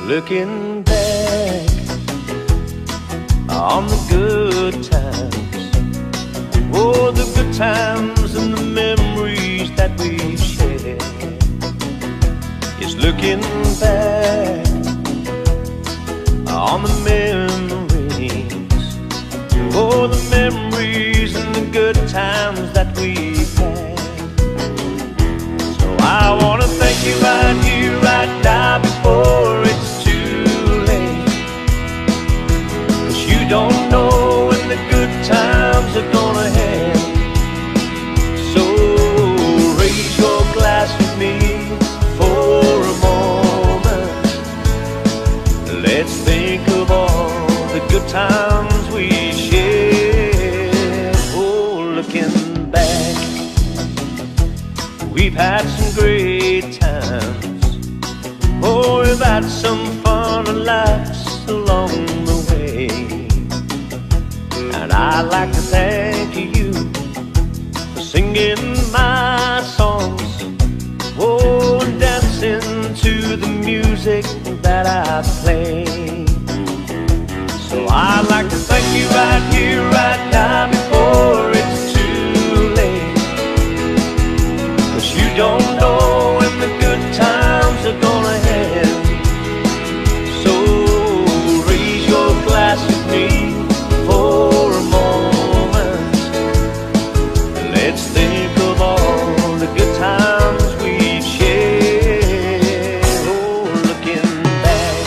Looking back on the good times, oh, the good times and the memories that we've shared. It's looking back on the memories, oh, the memories and the good times that we've had. So I want to thank you right here, right now, before it's don't know when the good times are gonna end. So raise your glass with me for a moment. Let's think of all the good times we shared. Oh, looking back, we've had some great times. Oh, we've had some fun and laughs along the way. And I'd like to thank you for singing my songs, oh, and dancing to the music that I play. So I'd like to thank you right here, right now, before it's too late. 'Cause you don't know when the good times are gonna end. So raise your glass with me for a moment. Let's think of all the good times we've shared. Oh, looking back,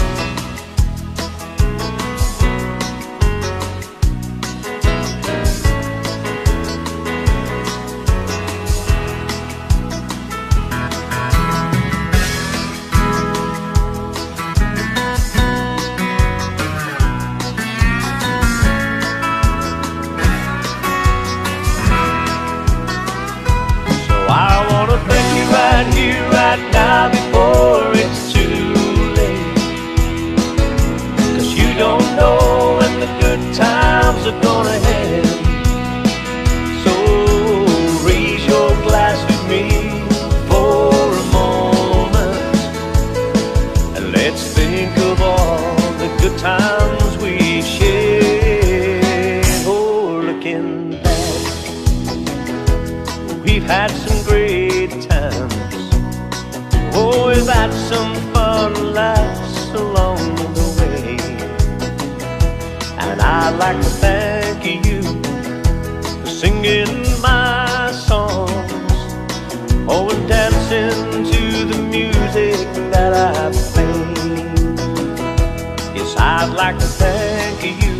I wanna thank you right here, right now, before it's too late. 'Cause you don't know when the good times are gonna end. So raise your glass with me for a moment, and let's think of all the good times we shared. Oh, looking back, we've had some great times. Oh, we've had some fun laughs along the way. And I'd like to thank you for singing my songs, oh, and dancing to the music that I play. Yes, I'd like to thank you